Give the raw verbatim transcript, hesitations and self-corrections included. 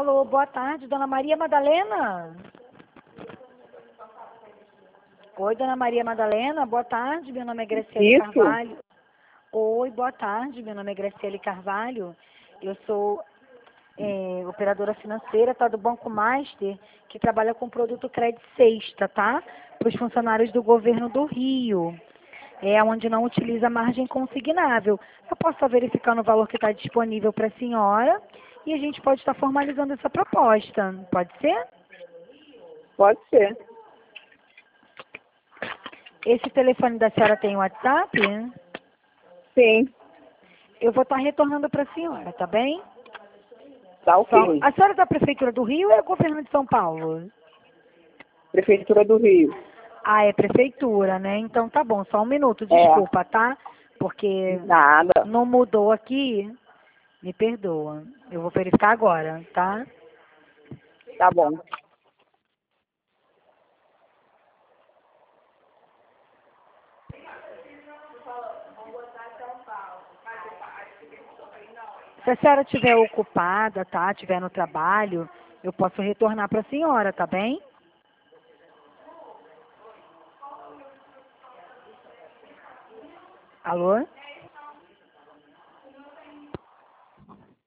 Alô, boa tarde, dona Maria Madalena? Oi, dona Maria Madalena, boa tarde, meu nome é Graciele Isso. Carvalho. Oi, boa tarde, meu nome é Graciele Carvalho. Eu sou é, operadora financeira, tá, do Banco Master, que trabalha com produto Crédito Sexta, tá? Para os funcionários do governo do Rio. É onde não utiliza margem consignável. Eu posso estar verificando o valor que está disponível para a senhora e a gente pode estar formalizando essa proposta. Pode ser? Pode ser. Esse telefone da senhora tem WhatsApp? Sim. Eu vou estar retornando para a senhora, tá bem? Tá ok. Só- A senhora é da Prefeitura do Rio ou é governo de São Paulo? Prefeitura do Rio. Ah, é prefeitura, né? Então tá bom, só um minuto, É. desculpa, tá? Porque Nada. não mudou aqui. Me perdoa. Eu vou verificar agora, tá? Tá bom. Se a senhora estiver ocupada, tá? Estiver no trabalho, eu posso retornar para a senhora, tá bem? Alô?